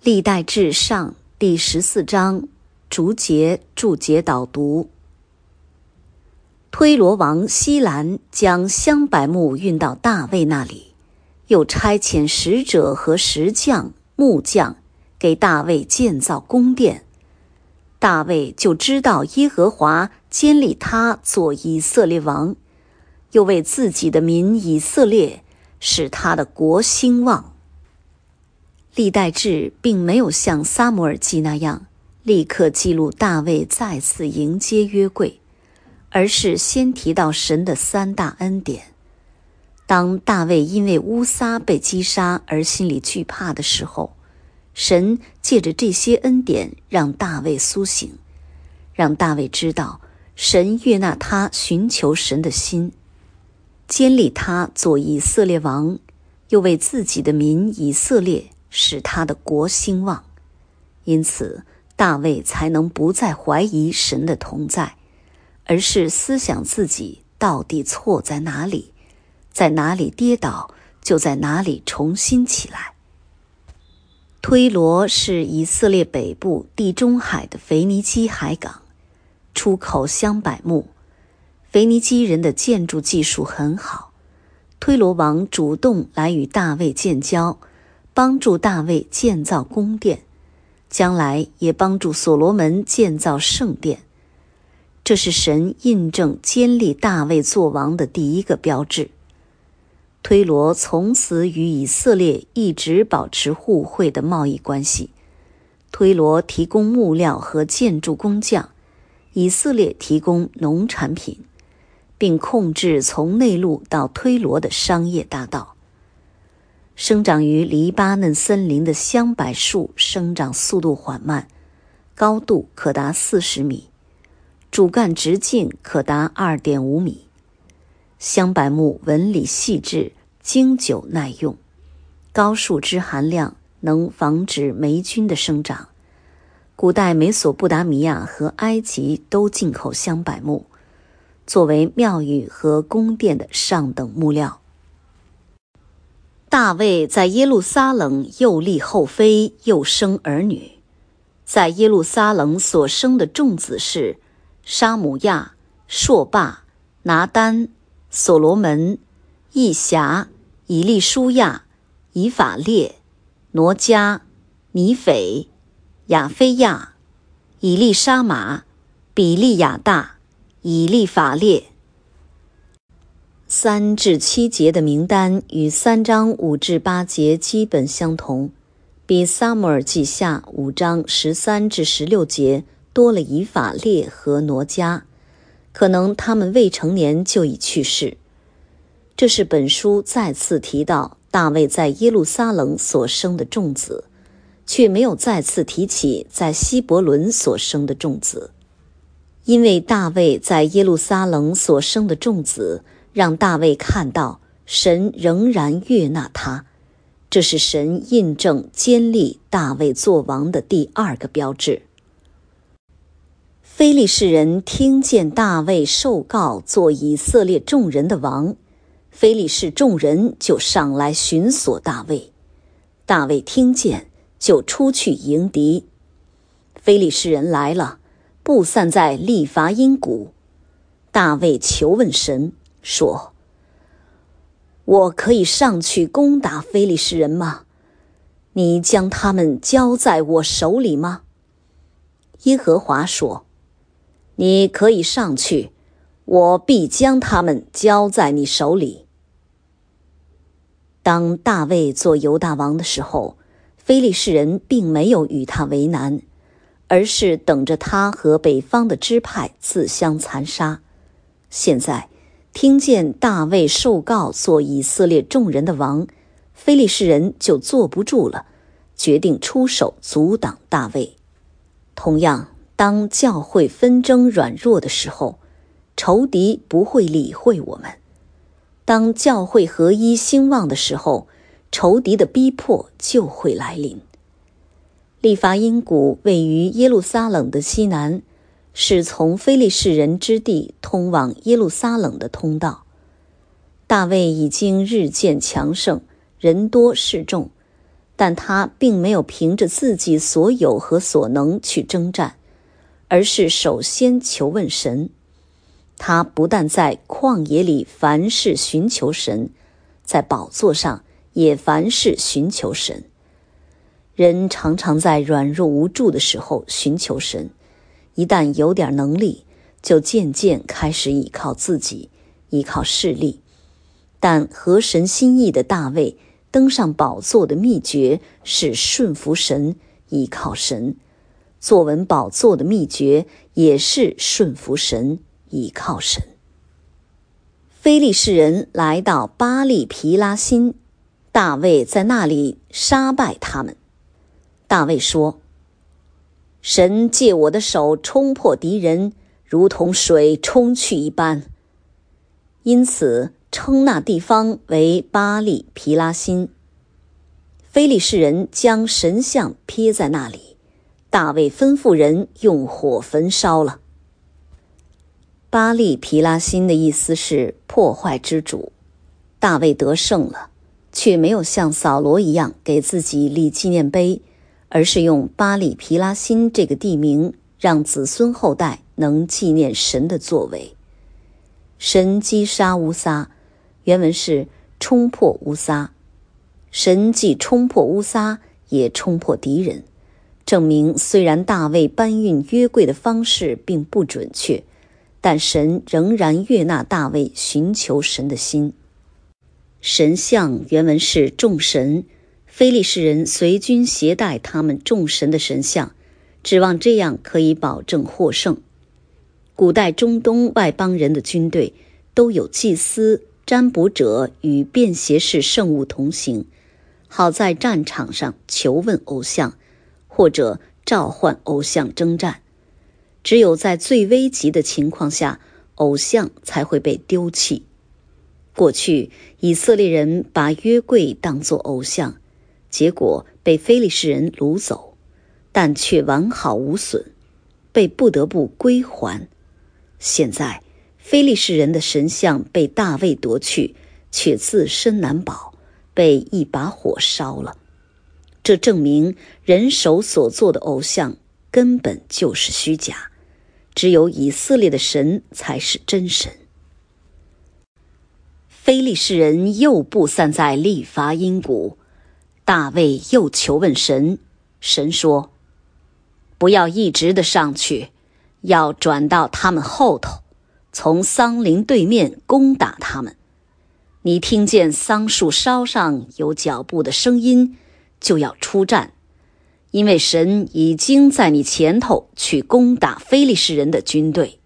历代志上第14章注解导读。推罗王西兰将香柏木运到大卫那里，又差遣使者和石匠、木匠给大卫建造宫殿。大卫就知道耶和华坚立他做以色列王，又为自己的民以色列使他的国兴旺。历代志并没有像撒母耳记那样立刻记录大卫再次迎接约柜，而是先提到神的3大恩典。当大卫因为乌撒被击杀而心里惧怕的时候，神借着这些恩典让大卫苏醒，让大卫知道神悦纳他寻求神的心，坚立他做以色列王，又为自己的民以色列使他的国兴旺。因此大卫才能不再怀疑神的同在，而是思想自己到底错在哪里，在哪里跌倒就在哪里重新起来。推罗是以色列北部地中海的腓尼基海港，出口香柏木。腓尼基人的建筑技术很好，推罗王主动来与大卫建交，帮助大卫建造宫殿，将来也帮助所罗门建造圣殿。这是神印证坚立大卫作王的第一个标志。推罗从此与以色列一直保持互惠的贸易关系。推罗提供木料和建筑工匠，以色列提供农产品，并控制从内陆到推罗的商业大道。生长于黎巴嫩森林的香柏树生长速度缓慢，高度可达40米，主干直径可达2.5米。香柏木纹理细致，经久耐用，高树脂含量能防止霉菌的生长。古代美索不达米亚和埃及都进口香柏木，作为庙宇和宫殿的上等木料。大卫在耶路撒冷又立后妃，又生儿女。在耶路撒冷所生的众子是沙姆亚、朔霸、拿单、所罗门、义辖、以利舒亚、以法列、挪迦、尼斐、亚非亚、以利沙玛、比利亚大、以利法列。3至7节的名单与3章5至8节基本相同，比撒母耳记下5章13至16节多了以法列和挪迦，可能他们未成年就已去世。这是本书再次提到大卫在耶路撒冷所生的众子，却没有再次提起在希伯伦所生的众子。因为大卫在耶路撒冷所生的众子，让大卫看到神仍然悦纳他，这是神印证坚立大卫作王的第2个标志。非利士人听见大卫受告做以色列众人的王，非利士众人就上来寻索大卫。大卫听见，就出去迎敌。非利士人来了，布散在利乏音谷。大卫求问神，说：我可以上去攻打非利士人吗？你将他们交在我手里吗？耶和华说：你可以上去，我必将他们交在你手里。当大卫做犹大王的时候，非利士人并没有与他为难，而是等着他和北方的支派自相残杀。现在听见大卫受告做以色列众人的王，非利士人就坐不住了，决定出手阻挡大卫。同样，当教会纷争软弱的时候，仇敌不会理会我们；当教会合一兴旺的时候，仇敌的逼迫就会来临。利乏音谷位于耶路撒冷的西南，是从非利士人之地通往耶路撒冷的通道。大卫已经日渐强盛，人多势众， 但他并没有凭着自己所有和所能去征战，而是首先求问神。他不但在旷野里凡事寻求神，在宝座上也凡事寻求神。人常常在软弱无助的时候寻求神，一旦有点能力，就渐渐开始依靠自己，依靠势力。但合神心意的大卫登上宝座的秘诀是顺服神，依靠神；坐稳宝座的秘诀也是顺服神，依靠神。非利士人来到巴力毗拉辛，大卫在那里杀败他们。大卫说：神借我的手冲破敌人，如同水冲去一般。因此称那地方为巴力毗拉辛。非利士人将神像撇在那里，大卫吩咐人用火焚烧了。巴力毗拉辛的意思是破坏之主。大卫得胜了，却没有像扫罗一样给自己立纪念碑，而是用巴力毗拉辛这个地名，让子孙后代能纪念神的作为。神击杀乌撒，原文是冲破乌撒。神既冲破乌撒，也冲破敌人，证明虽然大卫搬运约柜的方式并不准确，但神仍然悦纳大卫寻求神的心。神像原文是众神，非利士人随军携带他们众神的神像，指望这样可以保证获胜。古代中东外邦人的军队都有祭司、占卜者与便携式圣物同行，好在战场上求问偶像，或者召唤偶像征战。只有在最危急的情况下，偶像才会被丢弃。过去以色列人把约柜当作偶像，结果被非利士人掳走，但却完好无损，被不得不归还。现在非利士人的神像被大卫夺去，却自身难保，被一把火烧了。这证明人手所做的偶像根本就是虚假，只有以色列的神才是真神。非利士人又布散在利乏音谷，大卫又求问神，神说：不要一直的上去，要转到他们后头，从桑林对面攻打他们。你听见桑树梢上有脚步的声音，就要出战，因为神已经在你前头去攻打非利士人的军队。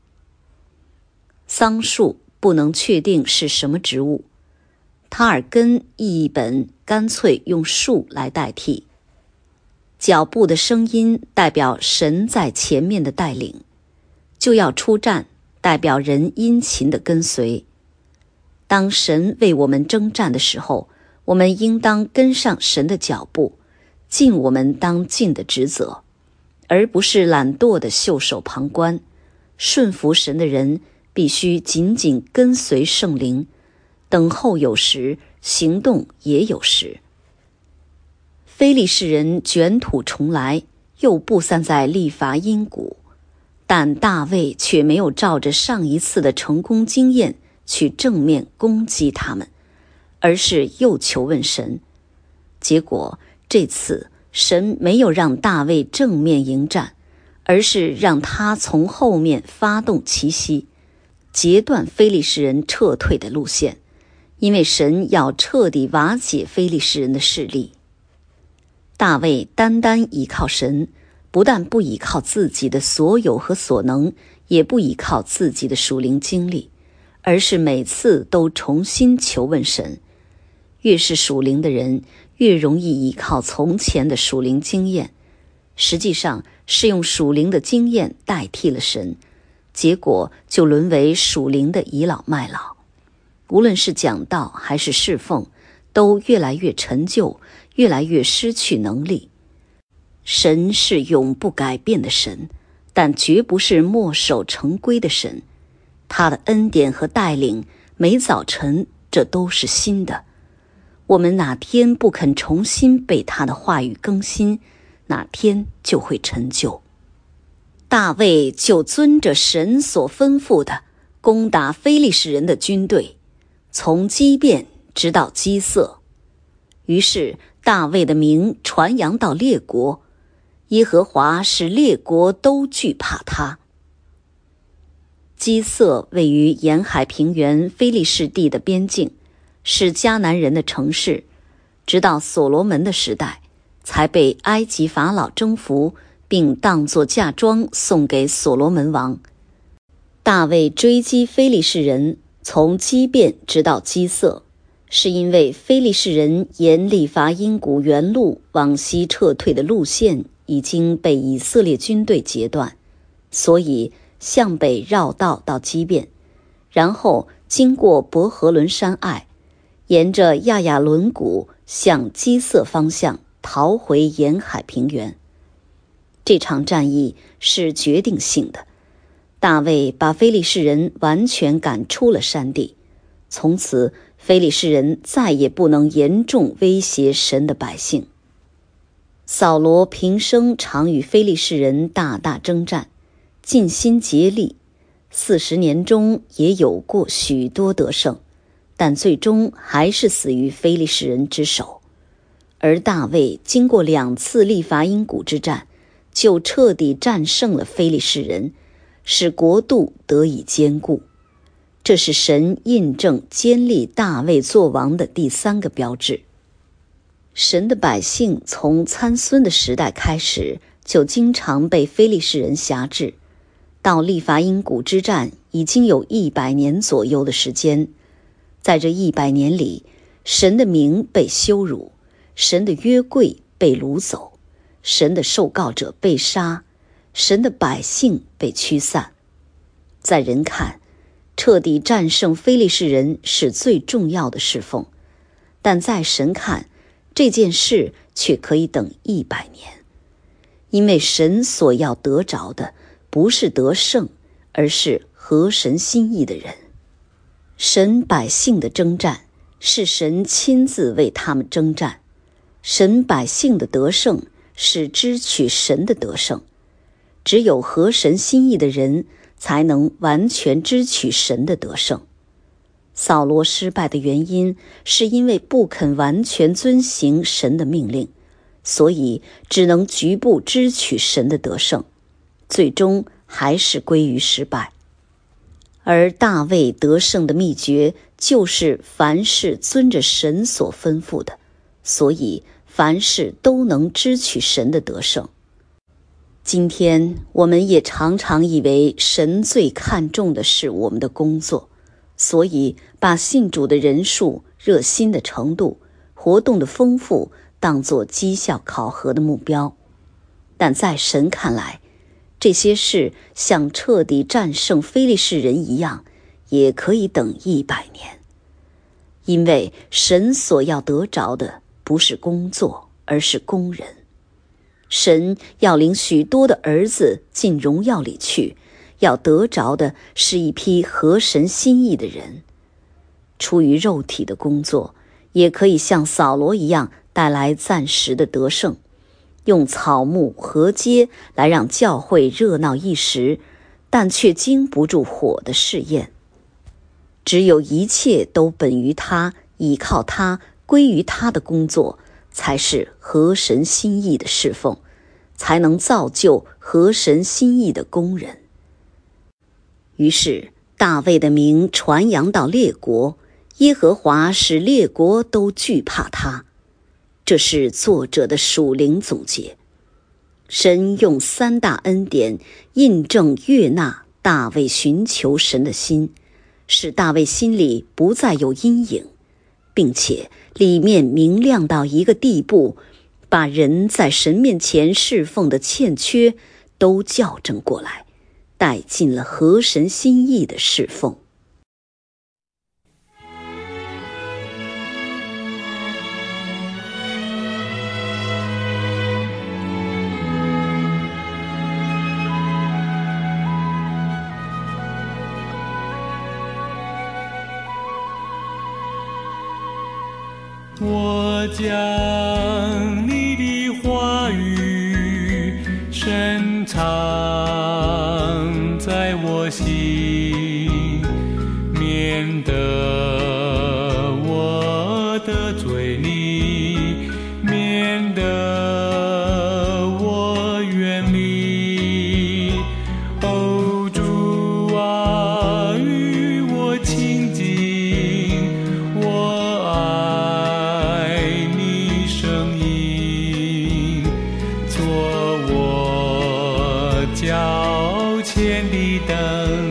桑树不能确定是什么植物，塔尔根译本干脆用树来代替。脚步的声音代表神在前面的带领，就要出战代表人殷勤的跟随。当神为我们征战的时候，我们应当跟上神的脚步，尽我们当尽的职责，而不是懒惰的袖手旁观。顺服神的人必须紧紧跟随圣灵，等候有时，行动也有时。非利士人卷土重来，又布散在利乏音谷，但大卫却没有照着上一次的成功经验去正面攻击他们，而是又求问神。结果这次神没有让大卫正面迎战，而是让他从后面发动奇袭，截断非利士人撤退的路线，因为神要彻底瓦解非利士人的势力。大卫单单依靠神，不但不依靠自己的所有和所能，也不依靠自己的属灵经历，而是每次都重新求问神。越是属灵的人，越容易依靠从前的属灵经验，实际上是用属灵的经验代替了神，结果就沦为属灵的倚老卖老。无论是讲道还是侍奉，都越来越陈旧，越来越失去能力。神是永不改变的神，但绝不是墨守成规的神。他的恩典和带领，每早晨这都是新的。 我们哪天不肯重新被他的话语更新，哪天就会陈旧。大卫就遵着神所吩咐的，攻打非利士人的军队，从基遍直到基色。于是大卫的名传扬到列国，耶和华使列国都惧怕他。基色位于沿海平原非利士地的边境，是迦南人的城市，直到所罗门的时代，才被埃及法老征服，并当作嫁妆送给所罗门王。大卫追击非利士人，从基遍直到基色，是因为非利士人沿利乏音谷原路往西撤退的路线已经被以色列军队截断，所以向北绕道到基遍，然后经过伯和伦山隘，沿着亚亚伦谷向基色方向逃回沿海平原。这场战役是决定性的，大卫把非利士人完全赶出了山地，从此非利士人再也不能严重威胁神的百姓。扫罗平生常与非利士人大大征战，尽心竭力，40年中也有过许多得胜，但最终还是死于非利士人之手。而大卫经过2次利乏音谷之战，就彻底战胜了非利士人，使国度得以坚固。这是神印证坚立大卫作王的第3个标志。神的百姓从参孙的时代开始，就经常被非利士人辖制，到利乏音谷之战已经有100年左右的时间。在这100年里，神的名被羞辱，神的约柜被掳走，神的受膏者被杀，神的百姓被驱散。在人看，彻底战胜非利士人是最重要的侍奉，但在神看，这件事却可以等100年，因为神所要得着的不是得胜，而是合神心意的人。神百姓的征战是神亲自为他们征战，神百姓的得胜是支取神的得胜。只有合神心意的人才能完全支取神的得胜。扫罗失败的原因是因为不肯完全遵行神的命令，所以只能局部支取神的得胜，最终还是归于失败。而大卫得胜的秘诀就是凡事遵着神所吩咐的，所以凡事都能支取神的得胜。今天我们也常常以为神最看重的是我们的工作，所以把信主的人数、热心的程度、活动的丰富当作绩效考核的目标。但在神看来，这些事像彻底战胜非利士人一样，也可以等100年。因为神所要得着的不是工作，而是工人。神要领许多的儿子进荣耀里去，要得着的是一批合神心意的人。出于肉体的工作，也可以像扫罗一样带来暂时的得胜，用草木禾秸来让教会热闹一时，但却经不住火的试验。只有一切都本于他，倚靠他，归于他的工作，才是合神心意的侍奉，才能造就合神心意的工人。于是大卫的名传扬到列国，耶和华使列国都惧怕他。这是作者的属灵总结。神用3大恩典印证悦纳大卫寻求神的心，使大卫心里不再有阴影，并且里面明亮到一个地步，把人在神面前侍奉的欠缺都校正过来，带进了合神心意的侍奉。 我将你的话语深藏在我心，免得我得罪你，免得我远离。哦，主啊，与我亲近，我爱你声音，做我脚前的灯。